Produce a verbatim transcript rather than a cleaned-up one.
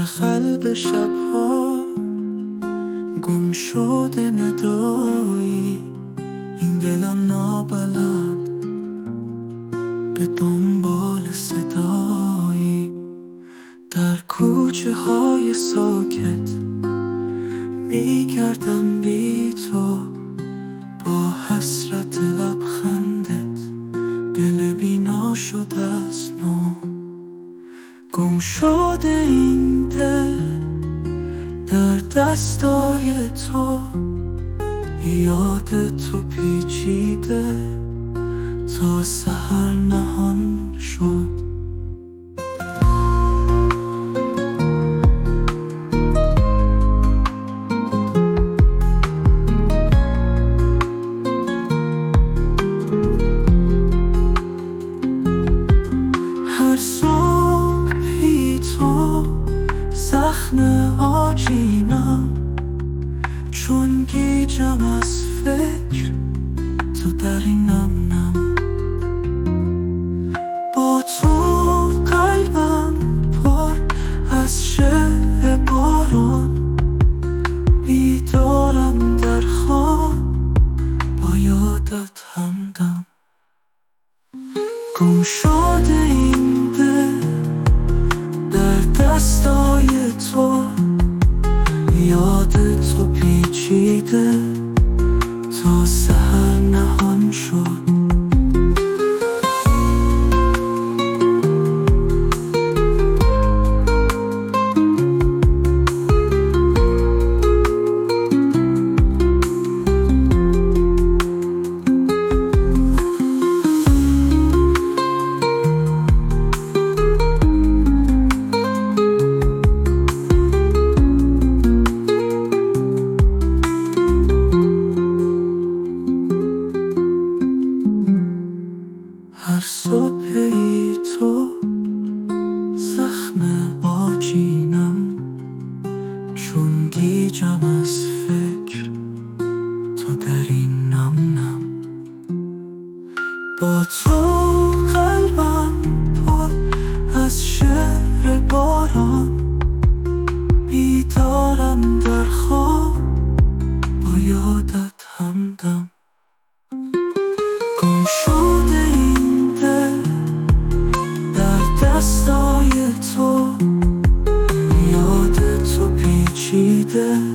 قلب شبها گم شده ندایی، این دلم نابلد به دنبال صدایی. در کوچه های ساکت میگردم بی تو، با حسرت لبخندت دل بینا شده از نو. گم شده این دل در دستای تو، یاد تو پیچیده تا سحر نهان شد. هر صبحی تو زخم آجینم، چون گیجم از فکر تو در این نم نم. با تو قلبم پر از شعر باران، بیدارم در خواب با یادت همدم. گم شده این دل در دستای تو، یاد تو پیچیده تا سحر نهان شد. هر صبحی تو زخم آجینم، چون گیجم از فکر تو در این نم نم. با تو قلبم پر از شعر باران، بیدارم در خواب با یادت همدم. گم شده این دل در دستای تو، یاد تو پیچیده